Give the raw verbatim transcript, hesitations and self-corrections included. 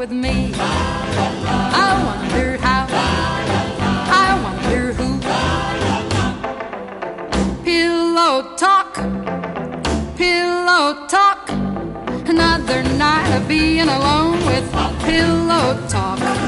with me. I wonder how, I wonder who. Pillow talk, pillow talk. Another night of being alone with pillow talk.